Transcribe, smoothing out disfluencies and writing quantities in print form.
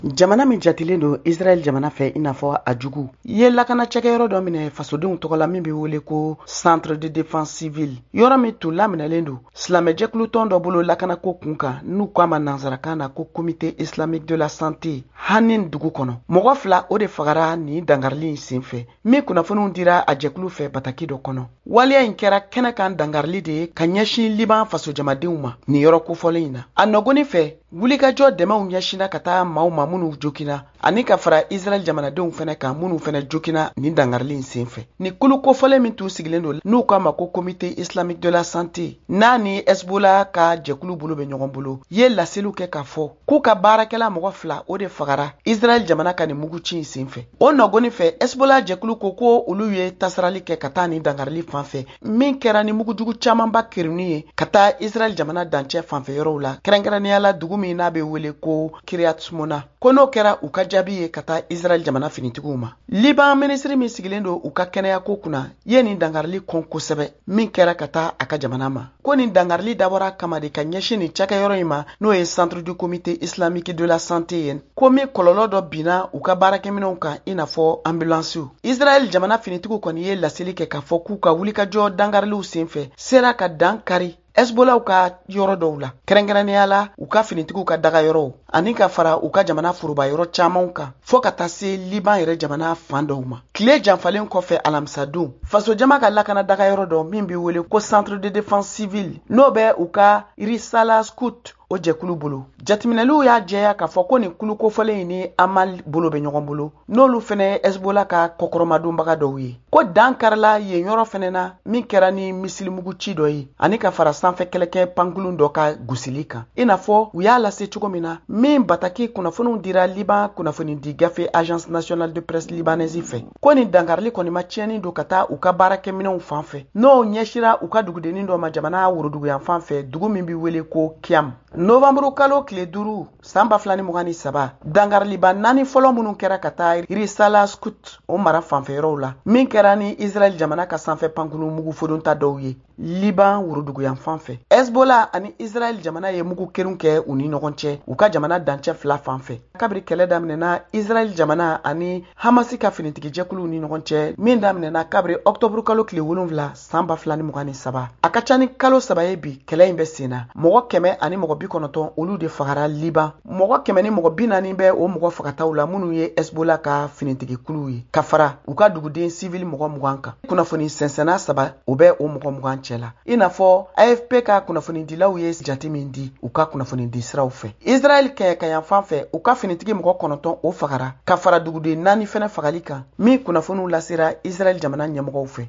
Jamana min jatilen don Israel jamana fɛ i n'a fɔ a jugu ye lakana cɛkɛyɔrɔ dɔ minɛ fasodenw tɔgɔ la min bɛ wele ko Centre de défense civile yɔrɔ min tun laminɛlen don silamɛjɛkulu tɔn dɔ bolo lakana ko kun kan n'u k'a ma nansarakan na ko Comité islamique de la santé Hanin dugu kɔnɔ mɔgɔ fila o de fagara ni dangarili in senfɛ min kunnafoniw dira a jɛkulu fɛ bataki dɔ kɔnɔ waliya in kɛra kɛnɛ kan dangarili de ye ka ɲɛsin Liban fasojamadenw ma ni yɔrɔ kofɔlen in na a nɔgɔni fɛ wulikajɔ dɛmɛw ɲɛsina ka taa maaw ma minnu jokina ani ka fara Israel jamanadenw fɛnɛ kan minnu fɛnɛ jokina ni dangarili in senfɛ ni kulu kofɔlen min tun sigilen don n'u k'a ma ko Comité islamique de la santé n'a ni Hezbollah ka jɛkulu bolo bɛ ɲɔgɔn bolo ye laseliw kɛ k'a fɔ k'u ka baarakɛla mɔgɔ fila o de fagara Israel jamana ka ni muguci in senfɛ o nɔgɔni fɛ Hezbollah jɛkulu ko olu ye tasarali kɛ ka taa ni dangarili fanfɛ min kɛra ni mugujugu camanba kirinni ye ka taa Israel jamana dancɛ fanfɛ yɔrɔw la kɛrɛnkɛrɛnnenya la dugu min n'a bɛ wele ko Kiryat Mona ko n'o kɛra u ka jaabi ye ka taa Israel jamana finitigiw ma Liban ministre min sigilen don u ka kɛnɛya ko kunna ye nin dangarili kɔn kosɛbɛ min kɛra ka taa a ka jamana ma ko nin dangarili dabɔra kama de ka ɲɛsin nin cakɛyɔrɔ in ma n'o ye Centre du Comité islamique de la santé ye ko min kɔlɔlɔ dɔ binna u ka baarakɛminɛw kan i n'a fɔ ambulansiw Israel jamana finitigiw kɔni ye laseli kɛ k'a fɔ k'u ka wulikajɔ dangariliw senfɛ sera ka dan kari Hezbollah ka yɔrɔ dɔw la kɛrɛnkɛrɛnnenya la u ka finitigiw ka daga yɔrɔw ani ka fara u ka jamana furuba yɔrɔ camanw kan fɔ ka taa se Liban yɛrɛ jamana fan dɔw ma tile janfalen kɔfɛ alamisadon faso jama ka lakana daga yɔrɔ dɔ min bɛ wele ko Centre de défense civile n'o bɛ u ka Risala Scout o jɛkulu bolo jatiminɛliw y'a jɛya k'a fɔ ko nin kulu kofɔlen ni Amal bolo bɛ ɲɔgɔn bolo n'olu fɛnɛ Hezbollah ka kɔkɔrɔmadonbaga dɔw ye ko dan karila yen yɔrɔ fɛnɛ na min kɛra ni misilimugu ci dɔ ye ani ka fara sanfɛ kɛlɛkɛ pankulun dɔ ka gusili kan i n'a fɔ u y'a lase cogo min na min bataki kunnafoniw dira Liban kunnafoni di gafe Agence nationale de presse libanaise fɛ ko nin dangarili kɔni ma tiɲɛni don ka taa u ka baarakɛminɛw fan fɛ n'o ɲɛsira u ka dugudennin dɔ ma jamana woroduguyan fan fɛ dugu min bɛ wele ko Kiam Novembre kalo tile 5 san 2023 dangariliba 4 fɔlɔ minnu kɛra ka taa Risala Scout o mara fanfɛ yɔrɔw la min kɛra ni Israel jamana ka sanfɛ pankulu mugu fodonta dɔw ye Liban woroduguyan fanfɛ Hezbollah ani Israel jamana ye mugu kerun kɛ u ni ɲɔgɔn cɛ u ka jamana dancɛ fila fanfɛ kabiri kɛlɛ daminɛna Israel jamana ani Hamasi ka finitigi jɛkuluw ni ɲɔgɔn cɛ min daminɛna kabiri Octobre kalo tile 7 san 2023 a ka ca ni kalo 3 ye bi kɛlɛ in bɛ senna mɔgɔ 100 ani mɔgɔ 90 olu de fagara Liban mɔgɔ 100 ni mɔgɔ 40 bɛ o mɔgɔ fagataw la minnu ye Hezbollah ka finitigi kuluw ye ka fara u ka duguden civil mɔgɔ 20 kan kunnafoni sɛnsɛnna 3 o bɛ o mɔgɔ 20 cɛ la i n'a fɔ AFP ka kunnafoni dilaw ye jate min di u ka kunnafoni di siraw fɛ Israel kɛɲɛkayan fan fɛ u ka finitigi mɔgɔ 9 o fagara ka fara duguden 4 fɛnɛ fagali kan min kunnafoniw lasera Israel jamana ɲɛmɔgɔw fɛ